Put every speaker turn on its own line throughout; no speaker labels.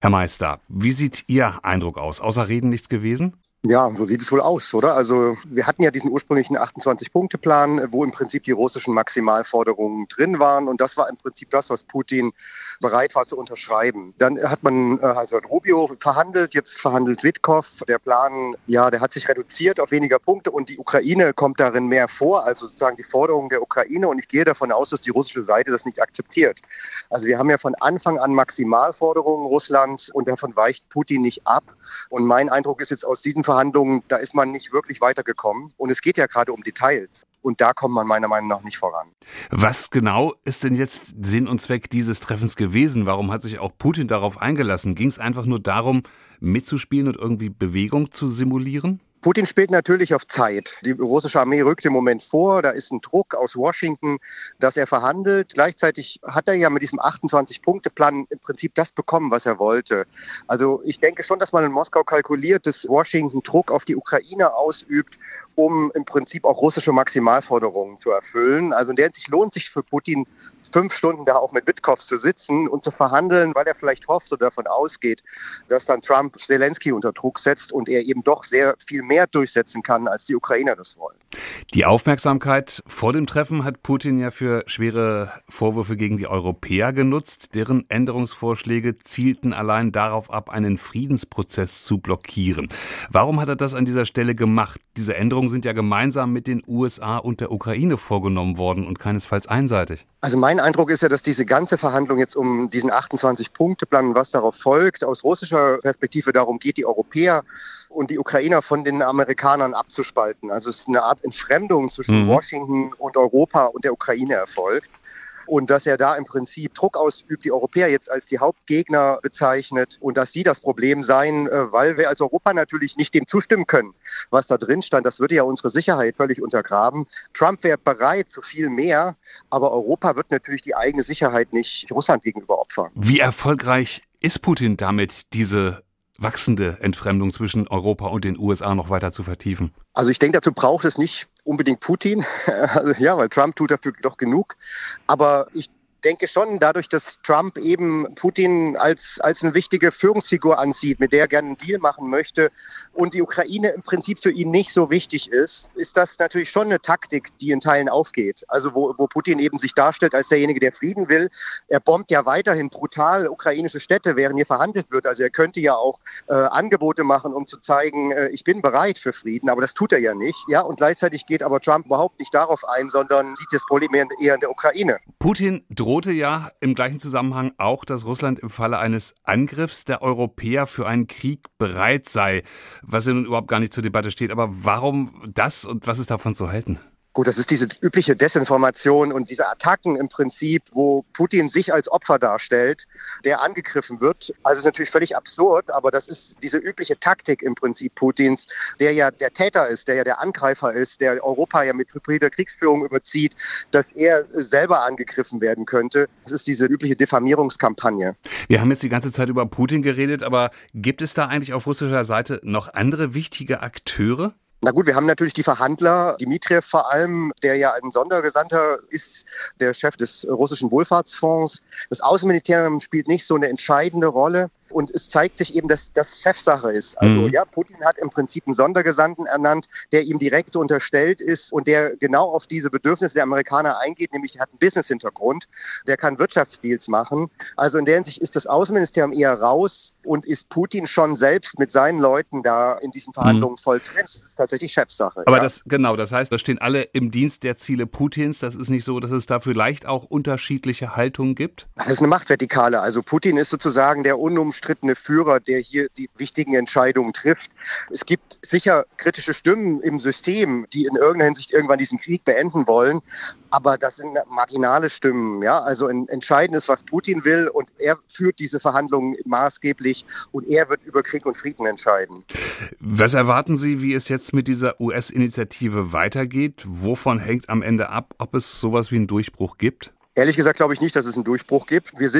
Herr Meister, wie sieht Ihr Eindruck aus? Außer Reden nichts gewesen?
Ja, so sieht es wohl aus, oder? Also wir hatten ja diesen ursprünglichen 28-Punkte-Plan, wo im Prinzip die russischen Maximalforderungen drin waren. Und das war im Prinzip das, was Putin bereit war zu unterschreiben. Dann hat man Rubio verhandelt, jetzt verhandelt Witkow. Der Plan, ja, der hat sich reduziert auf weniger Punkte und die Ukraine kommt darin mehr vor, also sozusagen die Forderungen der Ukraine. Und ich gehe davon aus, dass die russische Seite das nicht akzeptiert. Also wir haben ja von Anfang an Maximalforderungen Russlands und davon weicht Putin nicht ab. Und mein Eindruck ist jetzt aus diesen Verhandlungen, da ist man nicht wirklich weitergekommen. Und es geht ja gerade um Details. Und da kommt man meiner Meinung nach nicht voran.
Was genau ist denn jetzt Sinn und Zweck dieses Treffens gewesen? Warum hat sich auch Putin darauf eingelassen? Ging es einfach nur darum, mitzuspielen und irgendwie Bewegung zu simulieren?
Putin spielt natürlich auf Zeit. Die russische Armee rückt im Moment vor. Da ist ein Druck aus Washington, dass er verhandelt. Gleichzeitig hat er ja mit diesem 28-Punkte-Plan im Prinzip das bekommen, was er wollte. Also ich denke schon, dass man in Moskau kalkuliert, dass Washington Druck auf die Ukraine ausübt, um im Prinzip auch russische Maximalforderungen zu erfüllen. Also in der Hinsicht lohnt sich für Putin 5 Stunden da auch mit Witkow zu sitzen und zu verhandeln, weil er vielleicht hofft oder davon ausgeht, dass dann Trump Zelensky unter Druck setzt und er eben doch sehr viel mehr durchsetzen kann, als die Ukrainer das wollen.
Die Aufmerksamkeit vor dem Treffen hat Putin ja für schwere Vorwürfe gegen die Europäer genutzt. Deren Änderungsvorschläge zielten allein darauf ab, einen Friedensprozess zu blockieren. Warum hat er das an dieser Stelle gemacht? Diese Änderungen sind ja gemeinsam mit den USA und der Ukraine vorgenommen worden und keinesfalls einseitig.
Also mein Eindruck ist ja, dass diese ganze Verhandlung jetzt um diesen 28-Punkte-Plan und was darauf folgt, aus russischer Perspektive darum geht, die Europäer und die Ukrainer von den Amerikanern abzuspalten. Also es ist eine Art Entfremdung zwischen Washington und Europa und der Ukraine erfolgt. Und dass er da im Prinzip Druck ausübt, die Europäer jetzt als die Hauptgegner bezeichnet und dass sie das Problem seien, weil wir als Europa natürlich nicht dem zustimmen können, was da drin stand. Das würde ja unsere Sicherheit völlig untergraben. Trump wäre bereit zu viel mehr, aber Europa wird natürlich die eigene Sicherheit nicht Russland gegenüber opfern.
Wie erfolgreich ist Putin damit, diese wachsende Entfremdung zwischen Europa und den USA noch weiter zu vertiefen?
Also ich denke, dazu braucht es nicht unbedingt Putin, also, ja, weil Trump tut dafür doch genug. Aber ich denke schon, dadurch, dass Trump eben Putin als eine wichtige Führungsfigur ansieht, mit der er gerne einen Deal machen möchte und die Ukraine im Prinzip für ihn nicht so wichtig ist das natürlich schon eine Taktik, die in Teilen aufgeht. Also wo Putin eben sich darstellt als derjenige, der Frieden will. Er bombt ja weiterhin brutal ukrainische Städte, während hier verhandelt wird. Also er könnte ja auch Angebote machen, um zu zeigen, ich bin bereit für Frieden, aber das tut er ja nicht. Ja, und gleichzeitig geht aber Trump überhaupt nicht darauf ein, sondern sieht das Problem eher in der Ukraine.
Putin drohte ja im gleichen Zusammenhang auch, dass Russland im Falle eines Angriffs der Europäer für einen Krieg bereit sei, was ja nun überhaupt gar nicht zur Debatte steht. Aber warum das und was ist davon zu halten?
Gut, das ist diese übliche Desinformation und diese Attacken im Prinzip, wo Putin sich als Opfer darstellt, der angegriffen wird. Also es ist natürlich völlig absurd, aber das ist diese übliche Taktik im Prinzip Putins, der ja der Täter ist, der ja der Angreifer ist, der Europa ja mit hybrider Kriegsführung überzieht, dass er selber angegriffen werden könnte. Das ist diese übliche Diffamierungskampagne.
Wir haben jetzt die ganze Zeit über Putin geredet, aber gibt es da eigentlich auf russischer Seite noch andere wichtige Akteure?
Na gut, wir haben natürlich die Verhandler, Dmitriev vor allem, der ja ein Sondergesandter ist, der Chef des russischen Wohlfahrtsfonds. Das Außenministerium spielt nicht so eine entscheidende Rolle. Und es zeigt sich eben, dass das Chefsache ist. Also ja, Putin hat im Prinzip einen Sondergesandten ernannt, der ihm direkt unterstellt ist und der genau auf diese Bedürfnisse der Amerikaner eingeht, nämlich der hat einen Business-Hintergrund, der kann Wirtschaftsdeals machen. Also in der Hinsicht ist das Außenministerium eher raus und ist Putin schon selbst mit seinen Leuten da in diesen Verhandlungen voll drin. Das ist tatsächlich Chefsache.
Aber
ja.
Das heißt, da stehen alle im Dienst der Ziele Putins. Das ist nicht so, dass es da vielleicht auch unterschiedliche Haltungen gibt?
Das ist eine Machtvertikale. Also Putin ist sozusagen der unumstrittene Führer, der hier die wichtigen Entscheidungen trifft. Es gibt sicher kritische Stimmen im System, die in irgendeiner Hinsicht irgendwann diesen Krieg beenden wollen. Aber das sind marginale Stimmen. Ja? Also entscheidend ist, was Putin will und er führt diese Verhandlungen maßgeblich und er wird über Krieg und Frieden entscheiden.
Was erwarten Sie, wie es jetzt mit dieser US-Initiative weitergeht? Wovon hängt am Ende ab, ob es sowas wie einen Durchbruch gibt?
Ehrlich gesagt glaube ich nicht, dass es einen Durchbruch gibt. Wir sind ja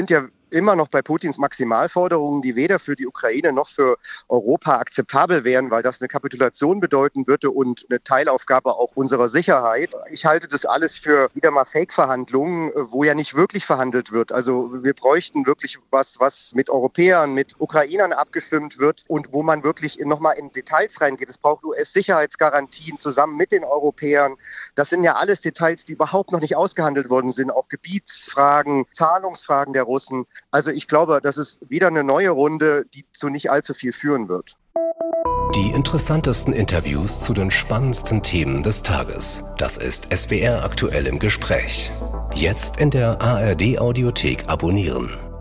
immer noch bei Putins Maximalforderungen, die weder für die Ukraine noch für Europa akzeptabel wären, weil das eine Kapitulation bedeuten würde und eine Teilaufgabe auch unserer Sicherheit. Ich halte das alles für wieder mal Fake-Verhandlungen, wo ja nicht wirklich verhandelt wird. Also wir bräuchten wirklich was mit Europäern, mit Ukrainern abgestimmt wird und wo man wirklich nochmal in Details reingeht. Es braucht US-Sicherheitsgarantien zusammen mit den Europäern. Das sind ja alles Details, die überhaupt noch nicht ausgehandelt worden sind. Auch Gebietsfragen, Zahlungsfragen der Russen. Also ich glaube, das ist wieder eine neue Runde, die zu nicht allzu viel führen wird.
Die interessantesten Interviews zu den spannendsten Themen des Tages. Das ist SWR aktuell im Gespräch. Jetzt in der ARD Audiothek abonnieren.